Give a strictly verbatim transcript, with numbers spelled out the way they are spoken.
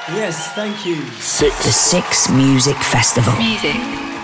Yes, thank you. Six. The Six Music Festival. Music.